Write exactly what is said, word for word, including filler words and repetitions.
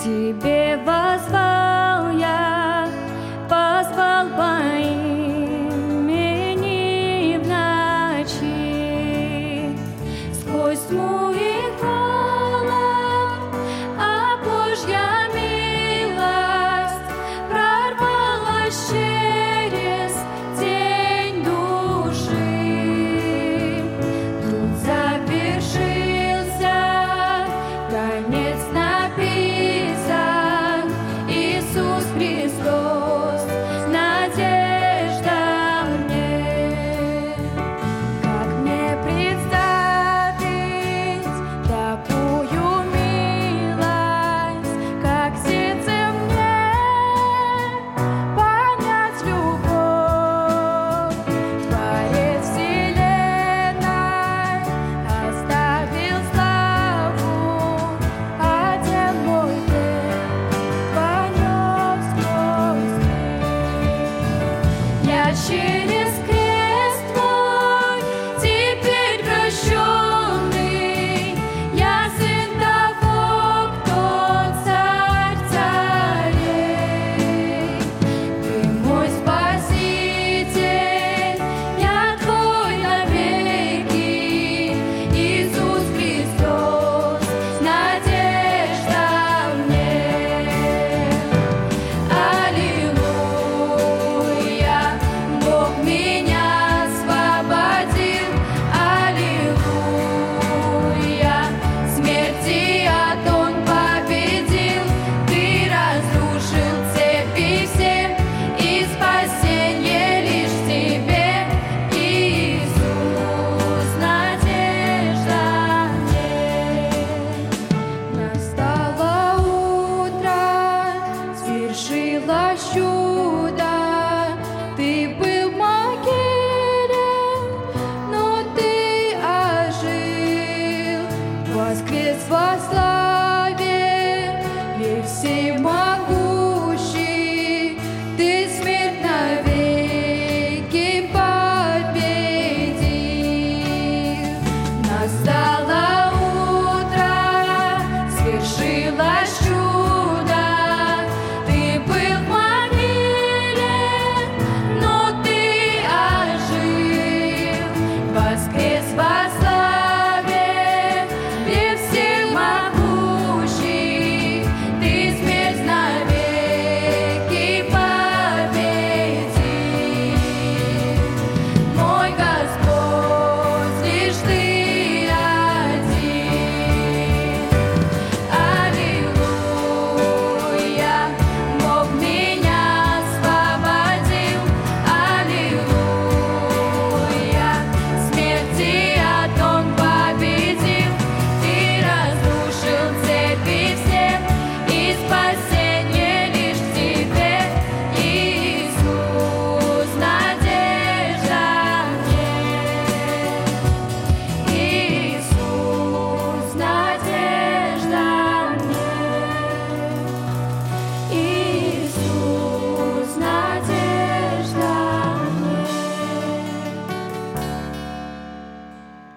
Тебе воззвал я, позвал по имени в ночи. Сквозь тьму и холод, а Божья милость прорвалась через тень души. Тут завершился конец написан. Иисус Христос, надежда мне. Как мне представить такую милость, как сердце мне понять любовь? Творец вселенной оставил славу, одел мой грех, понес сквозь мир. Я через крест твой теперь прощенный, я сын того, кто царь царей. Ты мой Спаситель, я твой навеки. Иисус Христос, надежда мне. Аллилуйя, Бог меня освободил. Аллилуйя, смерти ад Он победил. Ты разрушил цепи все, и спасенье лишь в Тебе, Иисус, надежда мне. Настало утро, свершилось чудо.